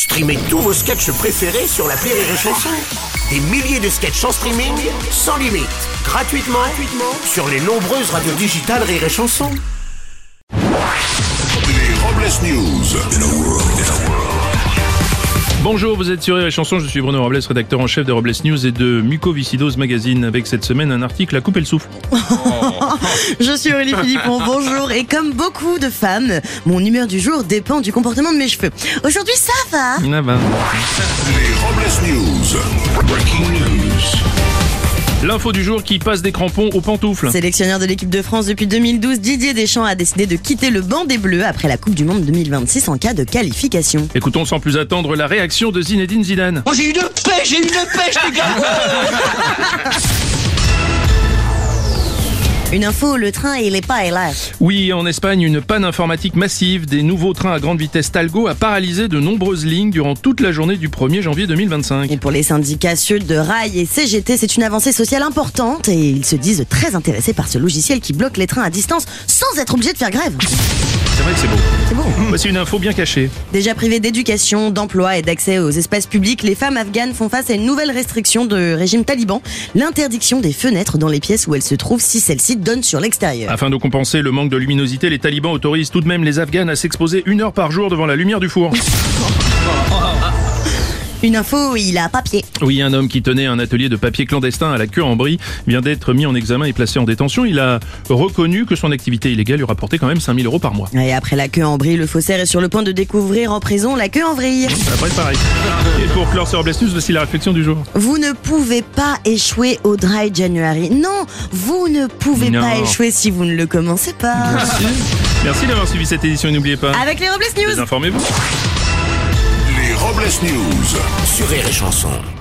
Streamez tous vos sketchs préférés sur l'appli Rire et Chanson. Des milliers de sketchs en streaming, sans limite, gratuitement sur les nombreuses radios digitales Rire et Chanson. Les Robles News. Bonjour, vous êtes sur Rire et Chanson, je suis Bruno Robles, rédacteur en chef de Robles News et de Mucoviscidose Magazine, avec cette semaine un article à couper le souffle. Je suis Aurélie Philippon, bonjour, et comme beaucoup de femmes, mon humeur du jour dépend du comportement de mes cheveux. Aujourd'hui ça va. Ah bah. Les Robles News. Breaking news. L'info du jour qui passe des crampons aux pantoufles. Sélectionneur de l'équipe de France depuis 2012, Didier Deschamps a décidé de quitter le banc des Bleus après la Coupe du Monde 2026 en cas de qualification. Écoutons sans plus attendre la réaction de Zinedine Zidane. Oh, j'ai une pêche les gars. Une info, le train il est pas là. Oui, en Espagne, une panne informatique massive des nouveaux trains à grande vitesse Talgo a paralysé de nombreuses lignes durant toute la journée du 1er janvier 2025. Et pour les syndicats Sud de Rail et CGT, c'est une avancée sociale importante et ils se disent très intéressés par ce logiciel qui bloque les trains à distance sans être obligés de faire grève. C'est vrai que c'est beau. C'est beau. Voici une info bien cachée. Déjà privées d'éducation, d'emploi et d'accès aux espaces publics, les femmes afghanes font face à une nouvelle restriction de régime taliban, l'interdiction des fenêtres dans les pièces où elles se trouvent si celles-ci donnent sur l'extérieur. Afin de compenser le manque de luminosité, les talibans autorisent tout de même les Afghanes à s'exposer 1 heure par jour devant la lumière du four. Une info, il a papier. Oui, un homme qui tenait un atelier de papier clandestin à la Queue-en-Brie vient d'être mis en examen et placé en détention. Il a reconnu que son activité illégale lui rapportait quand même 5 000 € par mois. Et après la Queue-en-Brie, le faussaire est sur le point de découvrir en prison la Queue-en-Vrille. Après, pareil. Et pour clore sur Robles News, voici la réflexion du jour. Vous ne pouvez pas échouer au Dry January. Non, vous ne pouvez Non. pas échouer si vous ne le commencez pas. Merci d'avoir suivi cette édition et n'oubliez pas, Avec les Robles News. informez-vous. Les Robles News. Sur Rire et Chanson.